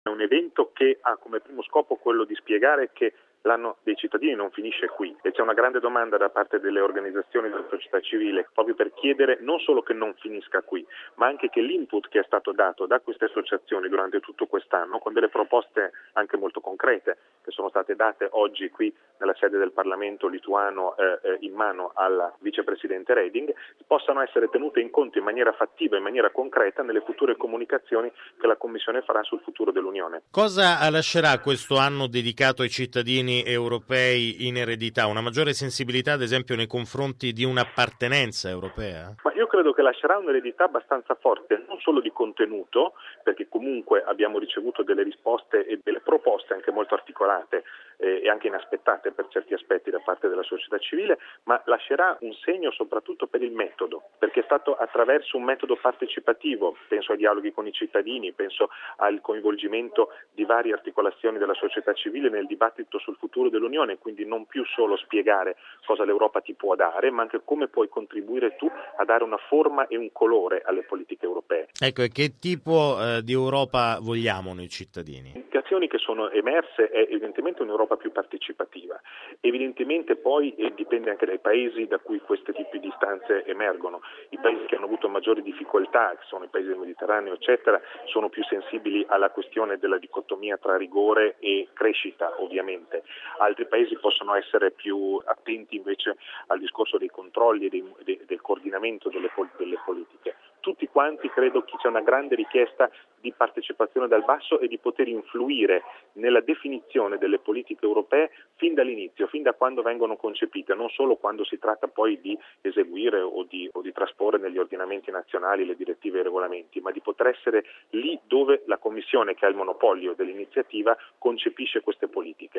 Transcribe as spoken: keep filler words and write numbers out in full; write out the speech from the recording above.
È un evento che ha come primo scopo quello di spiegare che l'anno dei cittadini non finisce qui e c'è una grande domanda da parte delle organizzazioni della società civile proprio per chiedere non solo che non finisca qui, ma anche che l'input che è stato dato da queste associazioni durante tutto quest'anno, con delle proposte anche molto concrete che sono state date oggi qui nella sede del Parlamento lituano eh, in mano alla vicepresidente Reding, possano essere tenute in conto in maniera fattiva, in maniera concreta nelle future comunicazioni che la Commissione farà sul futuro dell'Unione. Cosa lascerà questo anno dedicato ai cittadini europei in eredità? Una maggiore sensibilità, ad esempio, nei confronti di un'appartenenza europea? Ma io credo che lascerà un'eredità abbastanza forte, non solo di contenuto, perché comunque abbiamo ricevuto delle risposte e delle proposte anche molto articolate eh, e anche inaspettate per certi aspetti da parte della società civile, ma lascerà un segno soprattutto per il metodo, perché è stato attraverso un metodo partecipativo, penso ai dialoghi con i cittadini, penso al coinvolgimento di varie articolazioni della società civile nel dibattito sul futuro dell'Unione, quindi non più solo spiegare cosa l'Europa ti può dare, ma anche come puoi contribuire tu a dare una forma e un colore alle politiche europee. Ecco, e che tipo eh, di Europa vogliamo noi cittadini? Le indicazioni che sono emerse è evidentemente un'Europa più partecipativa, evidentemente poi eh, dipende anche dai paesi da cui questi tipi di istanze emergono. I paesi che hanno avuto maggiori difficoltà, che sono i paesi del Mediterraneo eccetera, sono più sensibili alla questione della dicotomia tra rigore e crescita ovviamente. Altri paesi possono essere più attenti invece al discorso dei controlli e dei, de, del coordinamento delle, delle politiche. Tutti quanti credo che c'è una grande richiesta di partecipazione dal basso e di poter influire nella definizione delle politiche europee fin dall'inizio, fin da quando vengono concepite, non solo quando si tratta poi di eseguire o di, o di trasporre negli ordinamenti nazionali le direttive e i regolamenti, ma di poter essere lì dove la Commissione, che ha il monopolio dell'iniziativa, concepisce queste politiche.